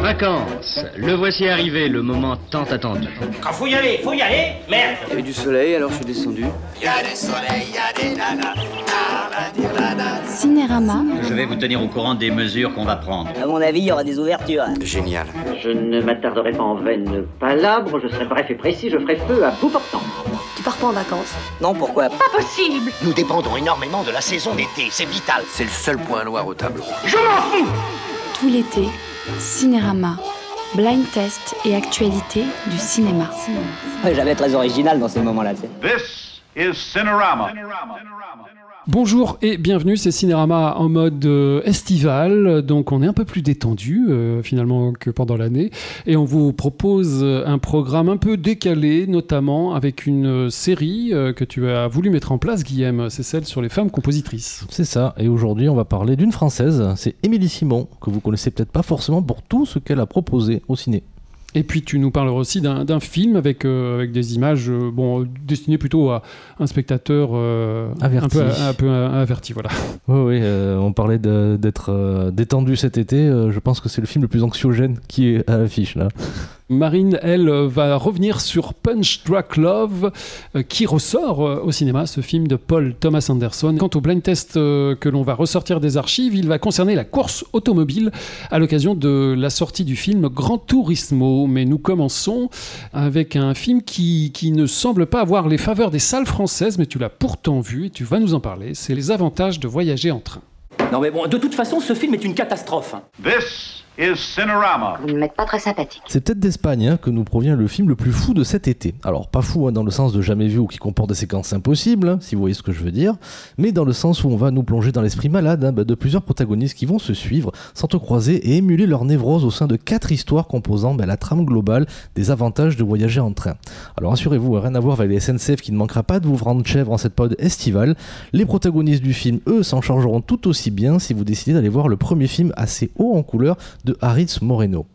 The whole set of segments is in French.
Vacances, le voici arrivé, le moment tant attendu. Quand faut y aller, merde. Il y avait du soleil, alors je suis descendu. Il y a des soleils, il y a des nanas, Cinérama. Je vais vous tenir au courant des mesures qu'on va prendre. À mon avis, il y aura des ouvertures. Génial. Je ne m'attarderai pas en vaines palabres, je serai bref et précis, je ferai feu à bout portant. Tu pars pas en vacances? Non, pourquoi? Pas possible. Nous dépendons énormément de la saison d'été, c'est vital. C'est le seul point noir au tableau. Je m'en fous. Tout l'été, Cinérama. Blind test et actualité du cinéma. Jamais très original dans ces moments-là. This is Cinerama. Bonjour et bienvenue, c'est Cinérama en mode estival, donc on est un peu plus détendu finalement que pendant l'année et on vous propose un programme un peu décalé, notamment avec une série que tu as voulu mettre en place, Guillaume, c'est celle sur les femmes compositrices. C'est ça, et aujourd'hui on va parler d'une Française, c'est Émilie Simon, que vous connaissez peut-être pas forcément pour tout ce qu'elle a proposé au ciné. Et puis tu nous parleras aussi d'un film avec des images destinées plutôt à un spectateur averti. un peu averti, voilà. Oui, on parlait d'être détendu cet été, je pense que c'est le film le plus anxiogène qui est à l'affiche là. Marine, elle, va revenir sur Punch Drunk Love, qui ressort au cinéma, ce film de Paul Thomas Anderson. Quant au blind test que l'on va ressortir des archives, il va concerner la course automobile à l'occasion de la sortie du film Gran Turismo. Mais nous commençons avec un film qui ne semble pas avoir les faveurs des salles françaises, mais tu l'as pourtant vu et tu vas nous en parler. C'est les avantages de voyager en train. Non mais bon, de toute façon, ce film est une catastrophe. This is Cinerama. Vous ne m'êtes pas très sympathique. C'est peut-être d'Espagne que nous provient le film le plus fou de cet été. Alors pas fou dans le sens de jamais vu ou qui comporte des séquences impossibles, si vous voyez ce que je veux dire, mais dans le sens où on va nous plonger dans l'esprit malade de plusieurs protagonistes qui vont se suivre, s'entrecroiser et émuler leur névrose au sein de 4 histoires composant la trame globale des avantages de voyager en train. Alors assurez-vous, rien à voir avec les SNCF qui ne manquera pas de vous rendre chèvre en cette période estivale. Les protagonistes du film, eux, s'en chargeront tout aussi bien si vous décidez d'aller voir le premier film assez haut en couleur de Aritz Moreno.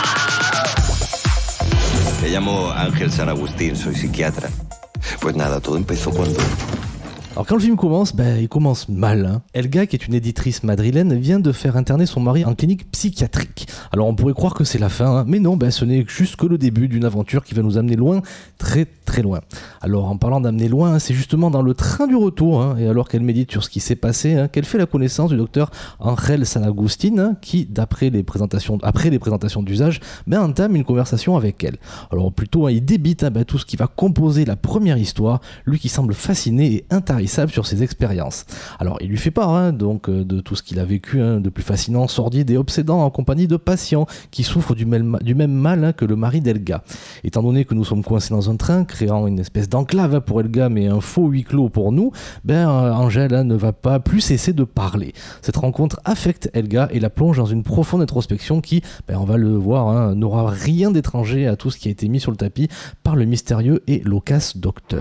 Me llamo Ángel San Agustín, soy psiquiatra. Pues nada, todo empezó cuando... Alors quand le film commence, il commence mal. Elga, qui est une éditrice madrilène, vient de faire interner son mari en clinique psychiatrique. Alors on pourrait croire que c'est la fin, mais non, ce n'est juste que le début d'une aventure qui va nous amener loin, très très loin. Alors en parlant d'amener loin, c'est justement dans le train du retour, et alors qu'elle médite sur ce qui s'est passé, qu'elle fait la connaissance du docteur Ángel San Agustín, qui, après les présentations d'usage, entame une conversation avec elle. Alors plutôt, il débite tout ce qui va composer la première histoire, lui qui semble fasciné et intarissable sur ses expériences. Alors il lui fait part de tout ce qu'il a vécu de plus fascinant, sordide et obsédant en compagnie de patients qui souffrent du même mal que le mari d'Elga. Étant donné que nous sommes coincés dans un train, créant une espèce d'enclave pour Elga mais un faux huis clos pour nous, Angèle ne va pas plus cesser de parler. Cette rencontre affecte Elga et la plonge dans une profonde introspection qui, on va le voir, n'aura rien d'étranger à tout ce qui a été mis sur le tapis par le mystérieux et loquace docteur.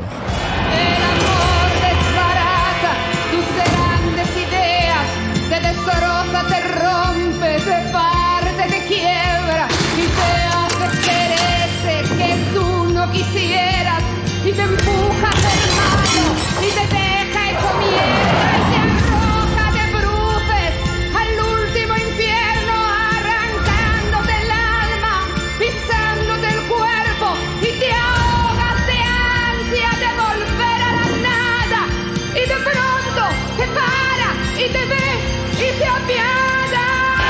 Y te empujas hermano, y te deja hecho mierda, y te arroja de bruces al último infierno, arrancándote el alma, pisándote el cuerpo, y te ahogas de ansia de volver a la nada, y de pronto te para, y te ve, y te apiada.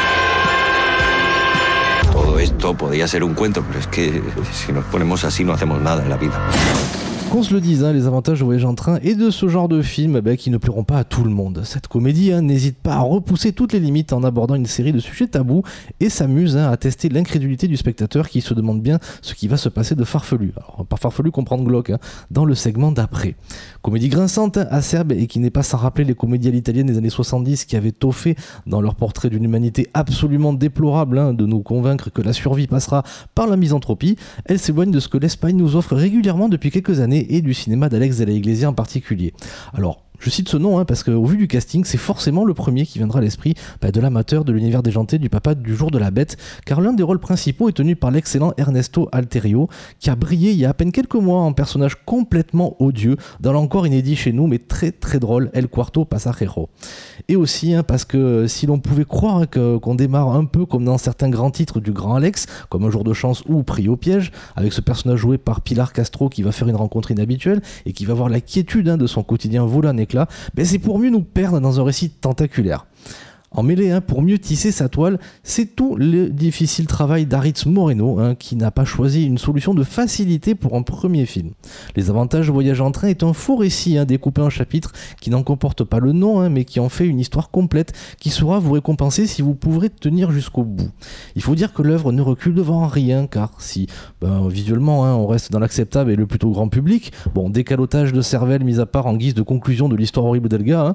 Todo esto podía ser un cuento, pero es que si nos ponemos así no hacemos nada en la vida. Qu'on se le dise, les avantages de voyager en train et de ce genre de film qui ne plairont pas à tout le monde. Cette comédie n'hésite pas à repousser toutes les limites en abordant une série de sujets tabous et s'amuse à tester l'incrédulité du spectateur qui se demande bien ce qui va se passer de farfelu. Alors par farfelu comprendre glauque, dans le segment d'après. Comédie grinçante, acerbe et qui n'est pas sans rappeler les comédies à l'italienne des années 70 qui avaient toffé dans leur portrait d'une humanité absolument déplorable de nous convaincre que la survie passera par la misanthropie. Elle s'éloigne de ce que l'Espagne nous offre régulièrement depuis quelques années et du cinéma d'Alex de la Iglesia en particulier. Alors, Je cite ce nom parce qu'au vu du casting, c'est forcément le premier qui viendra à l'esprit de l'amateur de l'univers déjanté du papa du jour de la bête, car l'un des rôles principaux est tenu par l'excellent Ernesto Alterio, qui a brillé il y a à peine quelques mois en personnage complètement odieux, dans l'encore inédit chez nous, mais très très drôle, El Cuarto Pasajero. Et aussi parce que si l'on pouvait croire qu'on démarre un peu comme dans certains grands titres du grand Alex, comme Un jour de chance ou Pris au piège, avec ce personnage joué par Pilar Castro qui va faire une rencontre inhabituelle et qui va voir la quiétude de son quotidien voler en éclats, c'est pour mieux nous perdre dans un récit tentaculaire. En mêlée, pour mieux tisser sa toile, c'est tout le difficile travail d'Aritz Moreno, qui n'a pas choisi une solution de facilité pour un premier film. Les avantages de Voyage en train est un faux récit découpé en chapitres qui n'en comporte pas le nom, mais qui en fait une histoire complète qui saura vous récompenser si vous pourrez tenir jusqu'au bout. Il faut dire que l'œuvre ne recule devant rien, car si visuellement on reste dans l'acceptable et le plutôt grand public, décalotage de cervelle mis à part en guise de conclusion de l'histoire horrible d'Elga,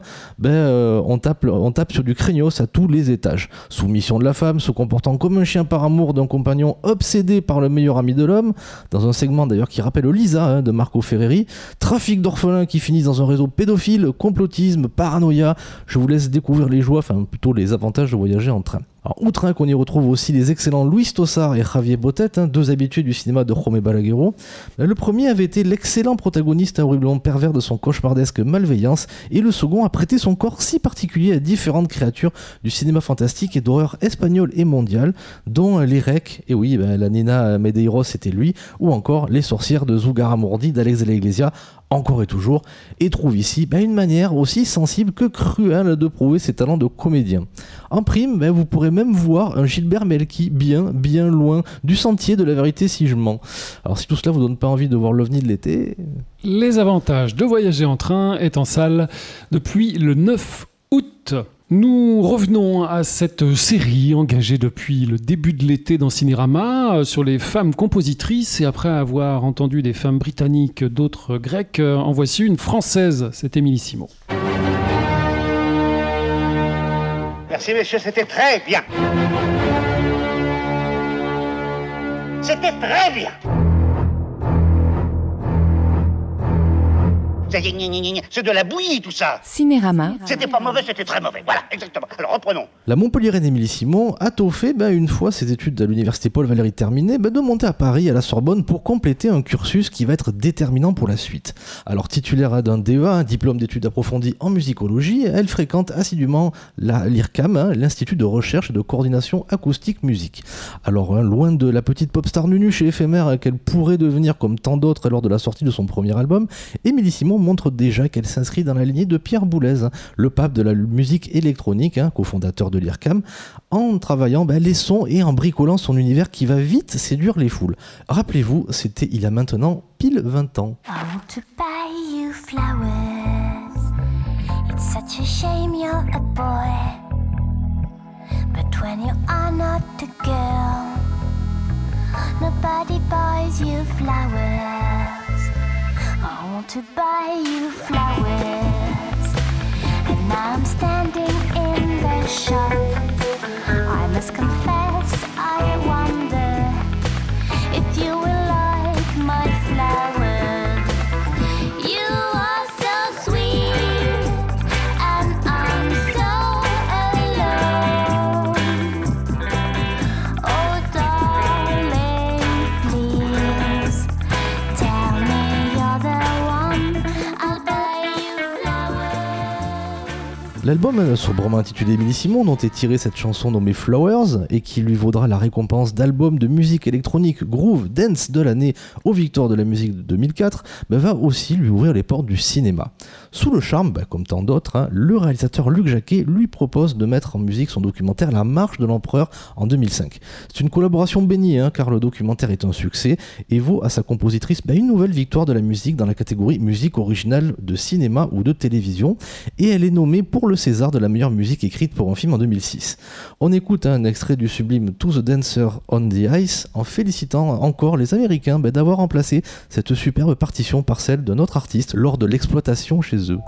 on tape sur du craignos à tous les étages. Soumission de la femme, se comportant comme un chien par amour d'un compagnon obsédé par le meilleur ami de l'homme, dans un segment d'ailleurs qui rappelle Lisa de Marco Ferreri, trafic d'orphelins qui finissent dans un réseau pédophile, complotisme, paranoïa. Je vous laisse découvrir les joies, plutôt les avantages de voyager en train. Alors, outre qu'on y retrouve aussi les excellents Luis Tosar et Javier Botet, deux habitués du cinéma de Jaume Balaguerro. Le premier avait été l'excellent protagoniste horriblement pervers de son cauchemardesque Malveillance, et le second a prêté son corps si particulier à différentes créatures du cinéma fantastique et d'horreur espagnol et mondial, dont les Rec, et oui, la Nina Medeiros c'était lui, ou encore les sorcières de Zugarramurdi d'Alex de la Iglesia, encore et toujours, et trouve ici une manière aussi sensible que cruelle de prouver ses talents de comédien. En prime, vous pourrez même voir un Gilbert Melki bien loin du sentier de la vérité si je mens. Alors si tout cela vous donne pas envie de voir l'OVNI de l'été... Les avantages de voyager en train est en salle depuis le 9 août. Nous revenons à cette série engagée depuis le début de l'été dans Cinérama sur les femmes compositrices, et après avoir entendu des femmes britanniques, d'autres grecques, en voici une française, c'est Emilissimo. Merci messieurs, c'était très bien. C'était très bien. C'est de la bouillie tout ça. Cinérama. C'était pas mauvais, c'était très mauvais. Voilà, exactement. Alors reprenons. La Montpelliéraine Émilie Simon a tôt fait, une fois ses études à l'université Paul Valéry terminées, de monter à Paris à la Sorbonne pour compléter un cursus qui va être déterminant pour la suite. Alors titulaire d'un DEA, un diplôme d'études approfondies en musicologie, elle fréquente assidûment l'IRCAM, l'Institut de recherche et de coordination acoustique musique. Alors loin de la petite pop star nunuche et éphémère qu'elle pourrait devenir comme tant d'autres lors de la sortie de son premier album, Émilie Simon montre déjà qu'elle s'inscrit dans la lignée de Pierre Boulez, le pape de la musique électronique, cofondateur de l'IRCAM, en travaillant les sons et en bricolant son univers qui va vite séduire les foules. Rappelez-vous, c'était il y a maintenant pile 20 ans. I want to buy you flowers. It's such a shame you're a boy. But when you are not a girl, nobody buys you flowers. I want to buy you flowers, and now I'm standing in the shop. I must confess, I wonder if you will like my flowers. You are so sweet, and I'm so alone. Oh darling, please tell me you're the one. I'll buy you flowers. L'album sobrement intitulé Émilie Simon, dont est tirée cette chanson nommée Flowers, et qui lui vaudra la récompense d'album de musique électronique Groove Dance de l'année aux Victoires de la musique de 2004, va aussi lui ouvrir les portes du cinéma. Sous le charme, comme tant d'autres, le réalisateur Luc Jacquet lui propose de mettre en musique son documentaire La Marche de l'Empereur en 2005. C'est une collaboration bénie, car le documentaire est un succès et vaut à sa compositrice une nouvelle victoire de la musique dans la catégorie musique originale de cinéma ou de télévision, et elle est nommée pour le César de la meilleure musique écrite pour un film en 2006. On écoute un extrait du sublime To the Dancer on the Ice en félicitant encore les Américains d'avoir remplacé cette superbe partition par celle d'un autre artiste lors de l'exploitation chez eux.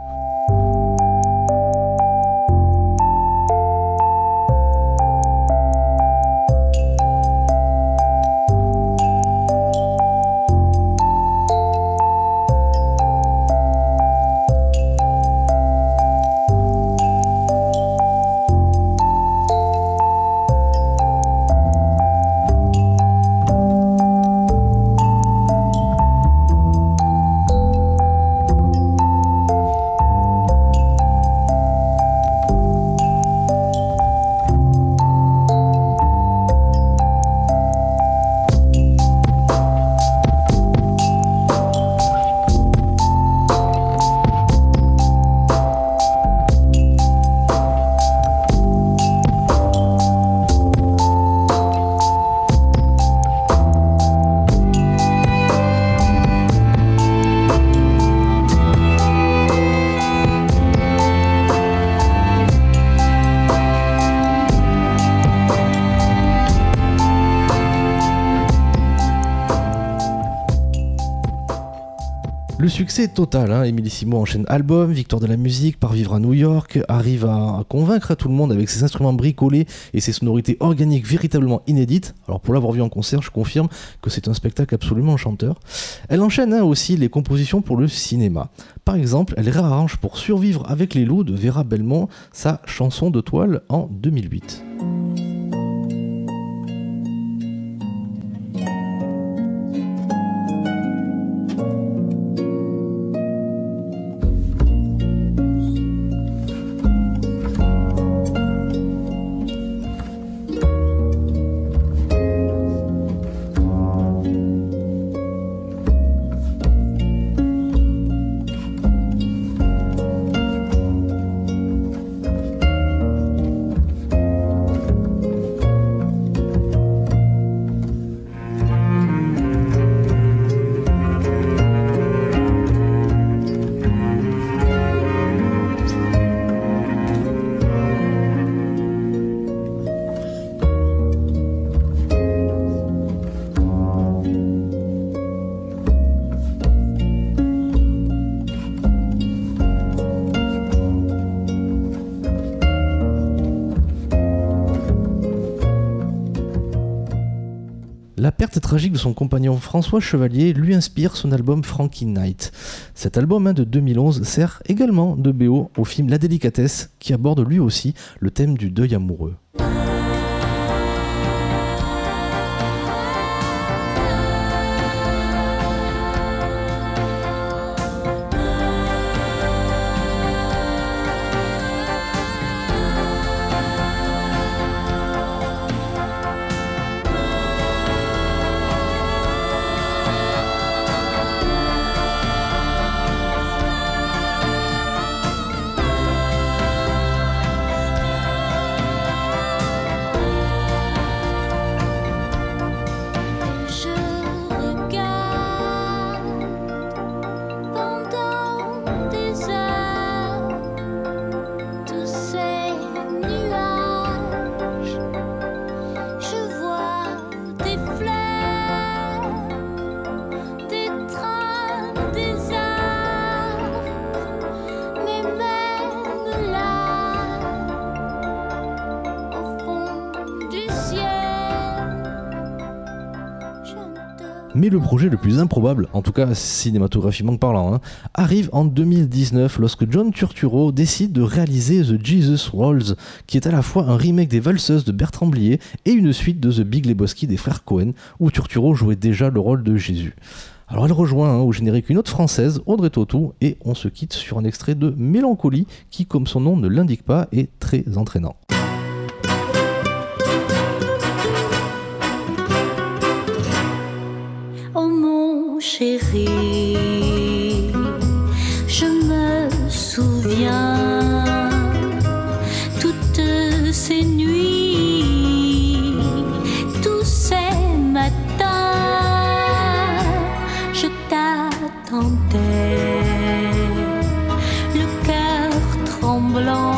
Le succès est total, hein. Emilissimo enchaîne album, victoire de la musique, part vivre à New York, arrive à convaincre tout le monde avec ses instruments bricolés et ses sonorités organiques véritablement inédites. Alors pour l'avoir vu en concert, je confirme que c'est un spectacle absolument enchanteur. Elle enchaîne aussi les compositions pour le cinéma. Par exemple, elle réarrange pour Survivre avec les loups de Vera Belmont, sa chanson de toile en 2008. La perte tragique de son compagnon François Chevalier lui inspire son album Frankie Knight. Cet album de 2011 sert également de BO au film La Délicatesse, qui aborde lui aussi le thème du deuil amoureux. Mais le projet le plus improbable, en tout cas cinématographiquement parlant, arrive en 2019 lorsque John Turturro décide de réaliser The Jesus Rolls, qui est à la fois un remake des Valseuses de Bertrand Blier et une suite de The Big Lebowski des frères Coen, où Turturro jouait déjà le rôle de Jésus. Alors elle rejoint au générique une autre française, Audrey Tautou, et on se quitte sur un extrait de Mélancolie, qui, comme son nom ne l'indique pas, est très entraînant. Oh mon chéri, je me souviens toutes ces nuits, tous ces matins, je t'attendais, le cœur tremblant.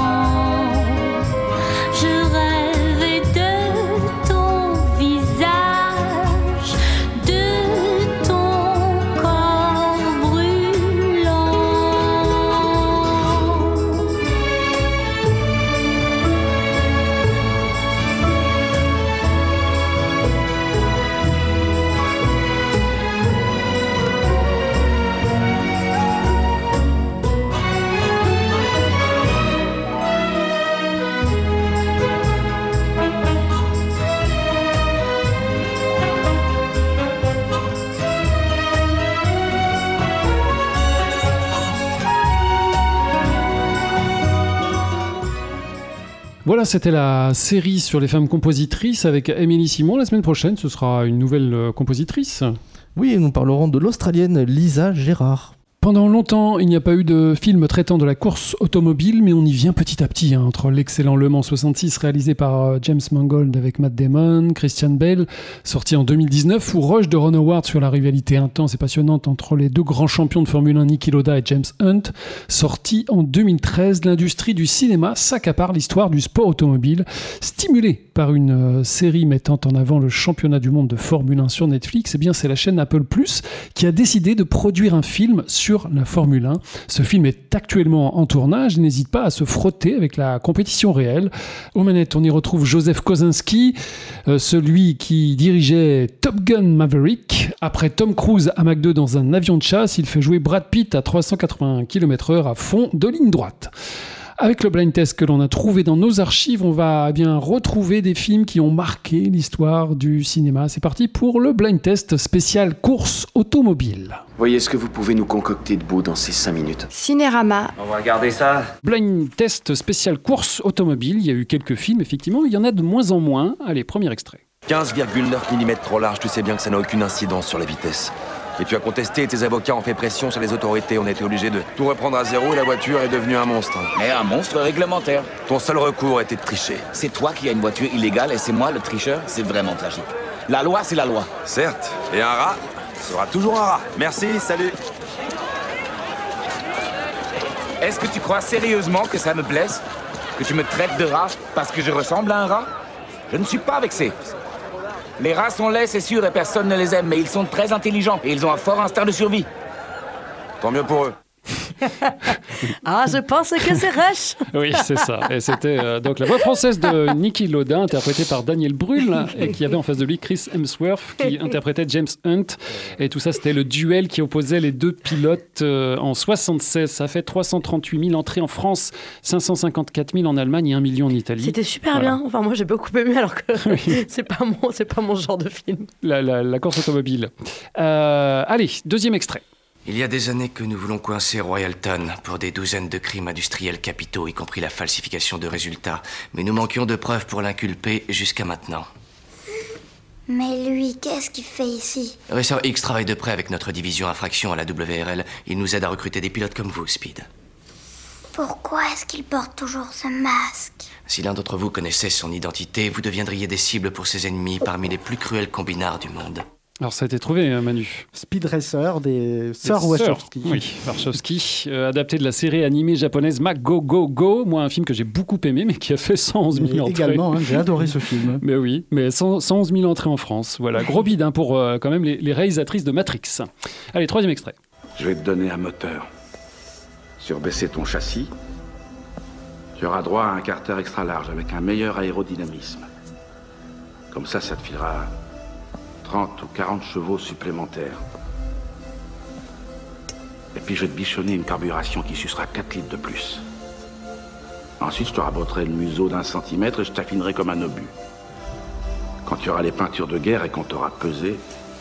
Voilà, c'était la série sur les femmes compositrices avec Émilie Simon. La semaine prochaine, ce sera une nouvelle compositrice. Oui, nous parlerons de l'Australienne Lisa Gerrard. Pendant longtemps, il n'y a pas eu de film traitant de la course automobile, mais on y vient petit à petit, entre l'excellent Le Mans 66 réalisé par James Mangold avec Matt Damon, Christian Bale, sorti en 2019, ou Rush de Ron Howard sur la rivalité intense et passionnante entre les deux grands champions de Formule 1, Niki Lauda et James Hunt, sorti en 2013. L'industrie du cinéma s'accapare l'histoire du sport automobile, stimulée par une série mettant en avant le championnat du monde de Formule 1 sur Netflix. Eh bien, c'est la chaîne Apple+ qui a décidé de produire un film sur sur la Formule 1. Ce film est actuellement en tournage, n'hésite pas à se frotter avec la compétition réelle. Aux manettes, on y retrouve Joseph Kosinski, celui qui dirigeait Top Gun Maverick. Après Tom Cruise à Mach 2 dans un avion de chasse, il fait jouer Brad Pitt à 380 km/h à fond de ligne droite. Avec le blind test que l'on a trouvé dans nos archives, on va bien retrouver des films qui ont marqué l'histoire du cinéma. C'est parti pour le blind test spécial course automobile. Voyez ce que vous pouvez nous concocter de beau dans ces 5 minutes. Cinérama. On va regarder ça. Blind test spécial course automobile. Il y a eu quelques films, effectivement. Il y en a de moins en moins. Allez, premier extrait. 15,9 mm trop large, tu sais bien que ça n'a aucune incidence sur la vitesse. Et tu as contesté et tes avocats ont fait pression sur les autorités. On a été obligé de tout reprendre à zéro et la voiture est devenue un monstre. Mais un monstre réglementaire. Ton seul recours était de tricher. C'est toi qui as une voiture illégale et c'est moi le tricheur. C'est vraiment tragique. La loi, c'est la loi. Certes. Et un rat sera toujours un rat. Merci, salut. Est-ce que tu crois sérieusement que ça me blesse? Que tu me traites de rat parce que je ressemble à un rat? Je ne suis pas vexé. Les rats sont laids, c'est sûr, et personne ne les aime, mais ils sont très intelligents et ils ont un fort instinct de survie. Tant mieux pour eux. Ah, je pense que c'est Rush. Oui, c'est ça. Et c'était donc la voix française de Niki Lauda, interprétée par Daniel Brühl, et qui avait en face de lui Chris Hemsworth, qui interprétait James Hunt. Et tout ça, c'était le duel qui opposait les deux pilotes en 76. Ça fait 338 000 entrées en France, 554 000 en Allemagne et 1 million en Italie. C'était super bien. Enfin, moi, j'ai beaucoup aimé, alors que c'est pas mon genre de film. La course automobile. Allez, deuxième extrait. Il y a des années que nous voulons coincer Royalton pour des douzaines de crimes industriels capitaux, y compris la falsification de résultats. Mais nous manquions de preuves pour l'inculper jusqu'à maintenant. Mais lui, qu'est-ce qu'il fait ici? Racer X travaille de près avec notre division infraction à la WRL. Il nous aide à recruter des pilotes comme vous, Speed. Pourquoi est-ce qu'il porte toujours ce masque? Si l'un d'entre vous connaissait son identité, vous deviendriez des cibles pour ses ennemis parmi les plus cruels combinards du monde. Alors ça a été trouvé, Manu. Speed Racer des sœurs Wachowski. Oui, Wachowski, adapté de la série animée japonaise Mac Go Go Go. Moi, un film que j'ai beaucoup aimé, mais qui a fait 111 000 entrées. Également, j'ai adoré ce film. Mais oui, mais 111 000 entrées en France. Voilà, gros bide pour quand même les réalisatrices de Matrix. Allez, troisième extrait. Je vais te donner un moteur. Surbaisser ton châssis. Tu auras droit à un carter extra large avec un meilleur aérodynamisme. Comme ça te filera 30 ou 40 chevaux supplémentaires. Et puis je vais te bichonner une carburation qui sucera 4 litres de plus. Ensuite, je te raboterai le museau d'1 centimètre et je t'affinerai comme un obus. Quand tu auras les peintures de guerre et qu'on t'aura pesé,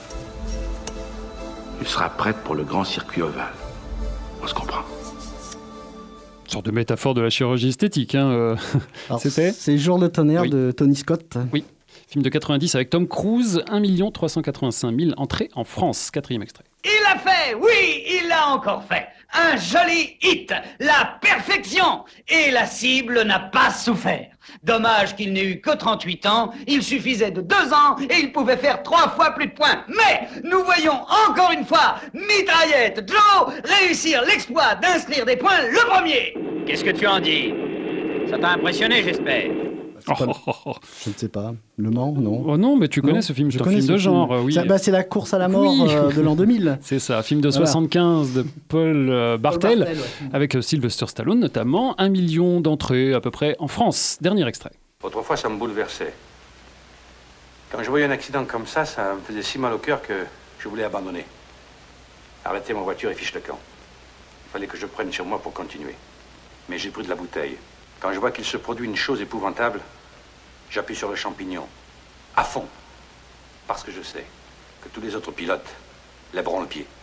tu seras prête pour le grand circuit ovale. On se comprend. Une sorte de métaphore de la chirurgie esthétique. C'était C'est Jour de tonnerre de Tony Scott. Oui. Film de 90 avec Tom Cruise, 1 385 000 entrées en France. Quatrième extrait. Il l'a fait, oui, il l'a encore fait. Un joli hit, la perfection. Et la cible n'a pas souffert. Dommage qu'il n'ait eu que 38 ans, il suffisait de 2 ans et il pouvait faire 3 fois plus de points. Mais nous voyons encore une fois Mitraillette Joe réussir l'exploit d'inscrire des points le premier. Qu'est-ce que tu en dis? Ça t'a impressionné, j'espère? Je ne sais pas. Le Mans, non? Oh non, mais tu connais ce film, c'est un film de genre. Oui. C'est la course à la mort de l'an 2000. C'est ça, film de 75 de Paul Bartel, avec Sylvester Stallone notamment. 1 million d'entrées à peu près en France. Dernier extrait. Autrefois, ça me bouleversait. Quand je voyais un accident comme ça me faisait si mal au cœur que je voulais abandonner. Arrêter ma voiture et fiche le camp. Il fallait que je prenne sur moi pour continuer. Mais j'ai pris de la bouteille. Quand je vois qu'il se produit une chose épouvantable, j'appuie sur le champignon, à fond, parce que je sais que tous les autres pilotes lèveront le pied.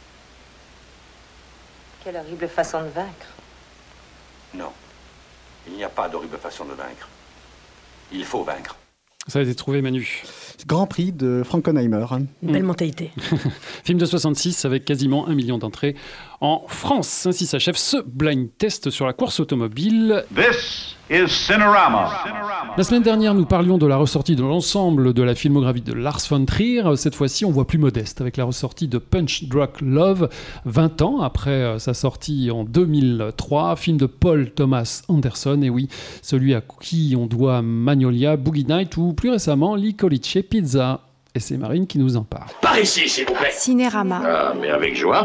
Quelle horrible façon de vaincre. Non, il n'y a pas d'horrible façon de vaincre. Il faut vaincre. Ça a été trouvé, Manu. Grand Prix de Frankenheimer. Une belle mentalité. Film de 66 avec quasiment 1 million d'entrées en France. Ainsi s'achève ce blind test sur la course automobile. This is Cinerama. La semaine dernière, nous parlions de la ressortie de l'ensemble de la filmographie de Lars von Trier. Cette fois-ci, on voit plus modeste avec la ressortie de Punch Drunk Love, 20 ans après sa sortie en 2003. Film de Paul Thomas Anderson, et oui, celui à qui on doit Magnolia, Boogie Night ou plus récemment Licorice Pizza. Et c'est Marine qui nous en parle. Par ici, s'il vous plaît. Cinérama. Ah, mais avec joie.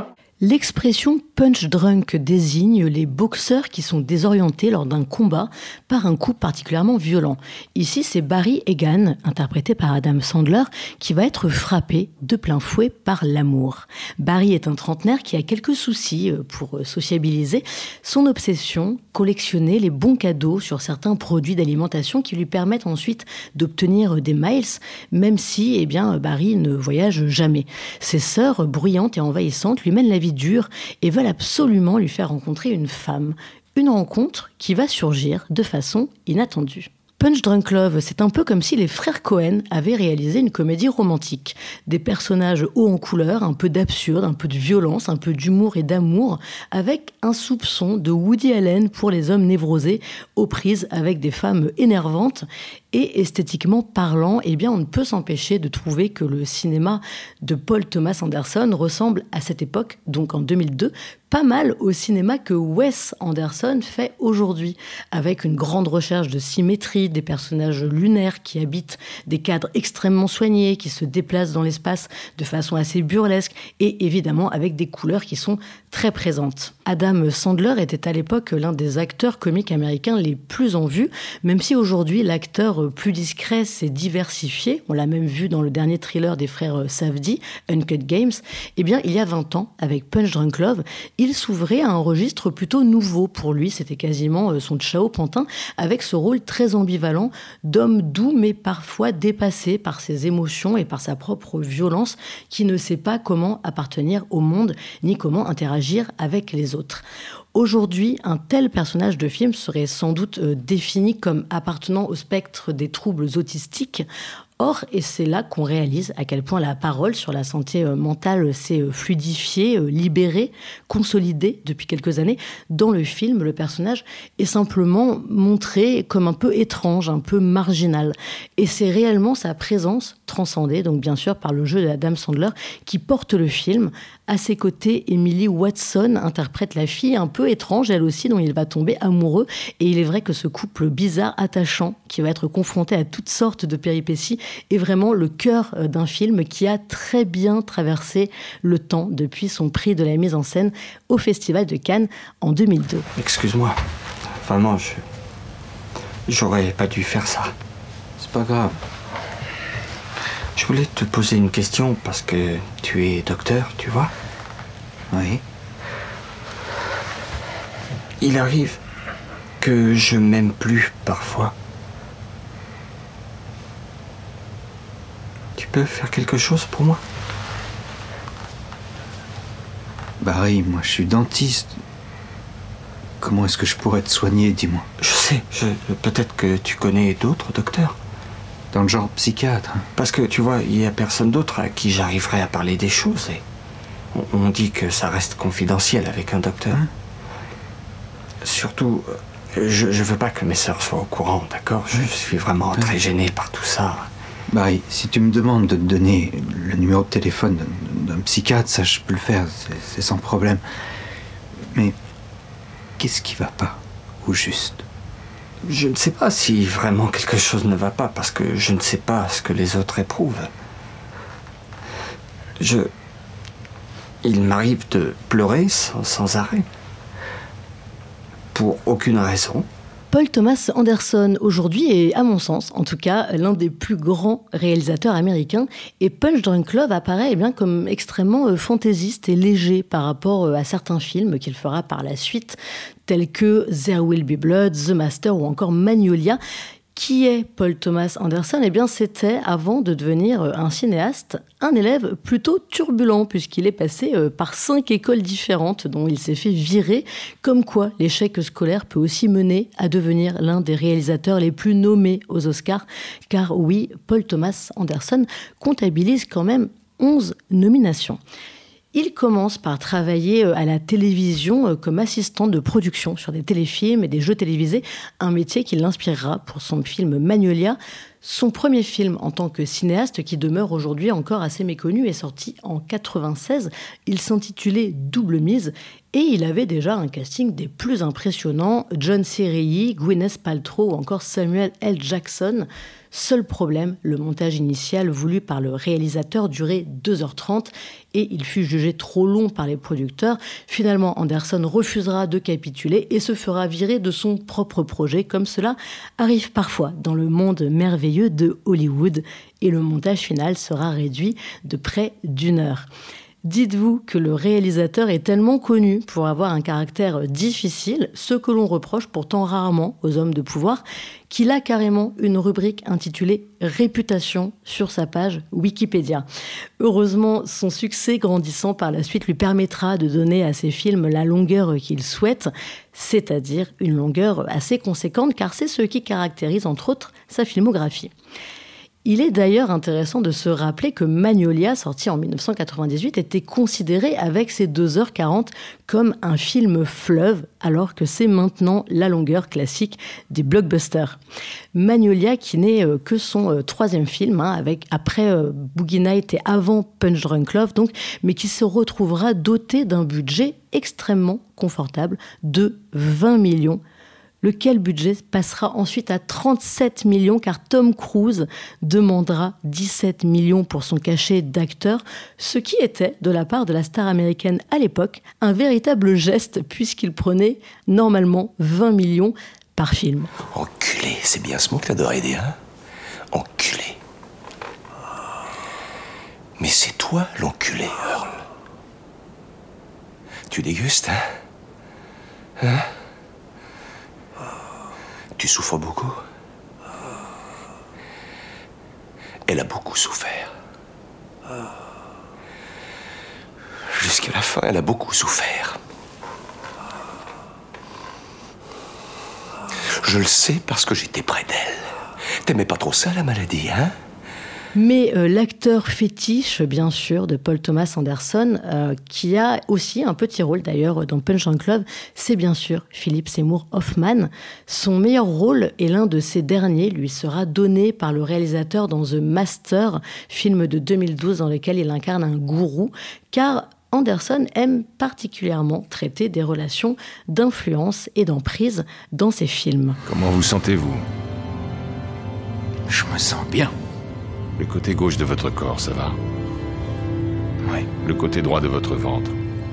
L'expression punch drunk désigne les boxeurs qui sont désorientés lors d'un combat par un coup particulièrement violent. Ici, c'est Barry Egan, interprété par Adam Sandler, qui va être frappé de plein fouet par l'amour. Barry est un trentenaire qui a quelques soucis pour sociabiliser. Son obsession, collectionner les bons cadeaux sur certains produits d'alimentation qui lui permettent ensuite d'obtenir des miles, même si Barry ne voyage jamais. Ses sœurs, bruyantes et envahissantes, lui mènent la vie dure et veulent absolument lui faire rencontrer une femme. Une rencontre qui va surgir de façon inattendue. Punch Drunk Love, c'est un peu comme si les frères Coen avaient réalisé une comédie romantique. Des personnages hauts en couleur, un peu d'absurde, un peu de violence, un peu d'humour et d'amour, avec un soupçon de Woody Allen pour les hommes névrosés, aux prises avec des femmes énervantes. Et esthétiquement parlant, on ne peut s'empêcher de trouver que le cinéma de Paul Thomas Anderson ressemble à cette époque, donc en 2002, pas mal au cinéma que Wes Anderson fait aujourd'hui, avec une grande recherche de symétrie, des personnages lunaires qui habitent des cadres extrêmement soignés, qui se déplacent dans l'espace de façon assez burlesque, et évidemment avec des couleurs qui sont très présentes. Adam Sandler était à l'époque l'un des acteurs comiques américains les plus en vue, même si aujourd'hui l'acteur plus discret s'est diversifié, on l'a même vu dans le dernier thriller des frères Safdie, Uncut Games, il y a 20 ans, avec Punch Drunk Love, il s'ouvrait à un registre plutôt nouveau pour lui, c'était quasiment son Chao Pantin, avec ce rôle très ambivalent d'homme doux mais parfois dépassé par ses émotions et par sa propre violence, qui ne sait pas comment appartenir au monde, ni comment interagir avec les autres. Aujourd'hui, un tel personnage de film serait sans doute défini comme appartenant au spectre des troubles autistiques. Or, et c'est là qu'on réalise à quel point la parole sur la santé mentale s'est fluidifiée, libérée, consolidée depuis quelques années. Dans le film, le personnage est simplement montré comme un peu étrange, un peu marginal. Et c'est réellement sa présence transcendée, donc bien sûr par le jeu d'Adam Sandler, qui porte le film. À ses côtés, Emily Watson interprète la fille un peu étrange, elle aussi, dont il va tomber amoureux. Et il est vrai que ce couple bizarre, attachant, qui va être confronté à toutes sortes de péripéties, est vraiment le cœur d'un film qui a très bien traversé le temps depuis son prix de la mise en scène au Festival de Cannes en 2002. Excuse-moi, vraiment, j'aurais pas dû faire ça. C'est pas grave. Je voulais te poser une question parce que tu es docteur, tu vois? Oui. Il arrive que je m'aime plus parfois. Tu peux faire quelque chose pour moi? Barry, moi je suis dentiste. Comment est-ce que je pourrais te soigner, dis-moi? Je sais, peut-être que tu connais d'autres docteurs. Dans le genre psychiatre. Parce que, tu vois, il n'y a personne d'autre à qui j'arriverai à parler des choses. Et on dit que ça reste confidentiel avec un docteur. Surtout, je veux pas que mes sœurs soient au courant, d'accord? Je suis vraiment très gêné par tout ça. Barry, si tu me demandes de te donner le numéro de téléphone d'un psychiatre, ça je peux le faire, c'est sans problème. Mais qu'est-ce qui va pas, au juste? Je ne sais pas si vraiment quelque chose ne va pas, parce que je ne sais pas ce que les autres éprouvent. Il m'arrive de pleurer sans arrêt. Pour aucune raison. Paul Thomas Anderson, aujourd'hui, est, à mon sens, en tout cas, l'un des plus grands réalisateurs américains. Et Punch Drunk Love apparaît comme extrêmement fantaisiste et léger par rapport à certains films qu'il fera par la suite, tels que There Will Be Blood, The Master ou encore Magnolia. Qui est Paul Thomas Anderson? C'était, avant de devenir un cinéaste, un élève plutôt turbulent, puisqu'il est passé par 5 écoles différentes dont il s'est fait virer, comme quoi l'échec scolaire peut aussi mener à devenir l'un des réalisateurs les plus nommés aux Oscars, car oui, Paul Thomas Anderson comptabilise quand même 11 nominations. Il commence par travailler à la télévision comme assistant de production sur des téléfilms et des jeux télévisés, un métier qui l'inspirera pour son film Magnolia. Son premier film en tant que cinéaste, qui demeure aujourd'hui encore assez méconnu, est sorti en 1996. Il s'intitulait Double Mise et il avait déjà un casting des plus impressionnants. John C. Reilly, Gwyneth Paltrow ou encore Samuel L. Jackson. Seul problème, le montage initial voulu par le réalisateur durait 2h30 et il fut jugé trop long par les producteurs. Finalement, Anderson refusera de capituler et se fera virer de son propre projet, comme cela arrive parfois dans le monde merveilleux de Hollywood, et le montage final sera réduit de près d'1 heure. Dites-vous que le réalisateur est tellement connu pour avoir un caractère difficile, ce que l'on reproche pourtant rarement aux hommes de pouvoir, qu'il a carrément une rubrique intitulée « Réputation » sur sa page Wikipédia. Heureusement, son succès grandissant par la suite lui permettra de donner à ses films la longueur qu'il souhaite, c'est-à-dire une longueur assez conséquente, car c'est ce qui caractérise entre autres sa filmographie. Il est d'ailleurs intéressant de se rappeler que Magnolia, sorti en 1998, était considéré avec ses 2h40 comme un film fleuve, alors que c'est maintenant la longueur classique des blockbusters. Magnolia, qui n'est que son troisième film, après Boogie Nights et avant Punch Drunk Love, donc, mais qui se retrouvera doté d'un budget extrêmement confortable de 20 millions. Lequel budget passera ensuite à 37 millions car Tom Cruise demandera 17 millions pour son cachet d'acteur, ce qui était, de la part de la star américaine à l'époque, un véritable geste puisqu'il prenait normalement 20 millions par film. Enculé, c'est bien ce mot que t'adorais dire, hein? Enculé. Mais c'est toi l'enculé, Earl. Tu dégustes, hein? Hein? Tu souffres beaucoup? Elle a beaucoup souffert. Jusqu'à la fin, elle a beaucoup souffert. Je le sais parce que j'étais près d'elle. T'aimais pas trop ça, la maladie, hein? Mais l'acteur fétiche, bien sûr, de Paul Thomas Anderson, qui a aussi un petit rôle d'ailleurs dans Punch Drunk Love, c'est bien sûr Philip Seymour Hoffman. Son meilleur rôle, et l'un de ces derniers, lui sera donné par le réalisateur dans The Master, film de 2012 dans lequel il incarne un gourou, car Anderson aime particulièrement traiter des relations d'influence et d'emprise dans ses films. Comment vous sentez-vous? Je me sens bien. Le côté gauche de votre corps, ça va? Oui. Le côté droit de votre ventre?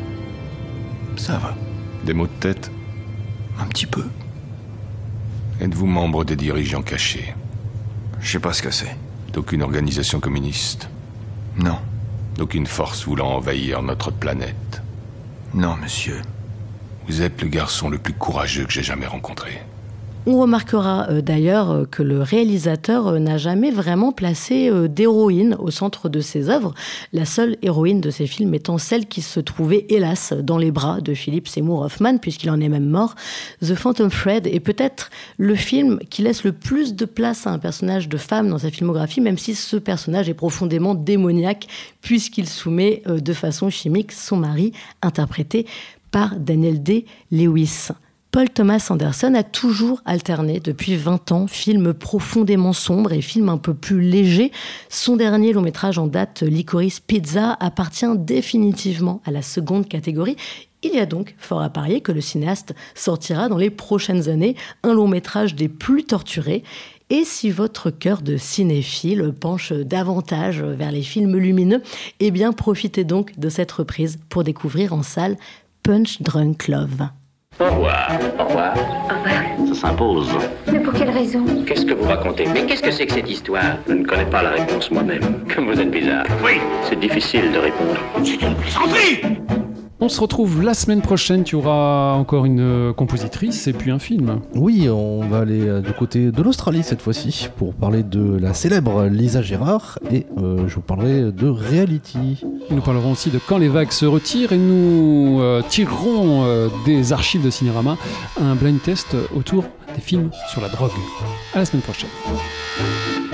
Ça va. Des maux de tête? Un petit peu. Êtes-vous membre des dirigeants cachés? Je sais pas ce que c'est. D'aucune organisation communiste? Non. D'aucune force voulant envahir notre planète? Non, monsieur. Vous êtes le garçon le plus courageux que j'ai jamais rencontré. On remarquera d'ailleurs que le réalisateur n'a jamais vraiment placé d'héroïne au centre de ses œuvres, la seule héroïne de ses films étant celle qui se trouvait, hélas, dans les bras de Philip Seymour Hoffman, puisqu'il en est même mort. The Phantom Thread est peut-être le film qui laisse le plus de place à un personnage de femme dans sa filmographie, même si ce personnage est profondément démoniaque, puisqu'il soumet de façon chimique son mari, interprété par Daniel Day-Lewis. Paul Thomas Anderson a toujours alterné depuis 20 ans films profondément sombres et films un peu plus légers. Son dernier long métrage en date, Licorice Pizza, appartient définitivement à la seconde catégorie. Il y a donc fort à parier que le cinéaste sortira dans les prochaines années un long métrage des plus torturés. Et si votre cœur de cinéphile penche davantage vers les films lumineux, eh bien profitez donc de cette reprise pour découvrir en salle Punch Drunk Love. Au revoir. Au revoir. Au revoir. Ça s'impose. Mais pour quelle raison? Qu'est-ce que vous racontez? Mais qu'est-ce que c'est que cette histoire? Je ne connais pas la réponse moi-même. Comme vous êtes bizarre. Oui. C'est difficile de répondre. C'est une plaisanterie! On se retrouve la semaine prochaine. Tu auras encore une compositrice et puis un film. Oui, on va aller du côté de l'Australie cette fois-ci pour parler de la célèbre Lisa Gerrard et je vous parlerai de Reality. Nous parlerons aussi de Quand les vagues se retirent et nous tirerons des archives de Cinérama un blind test autour des films sur la drogue. À la semaine prochaine.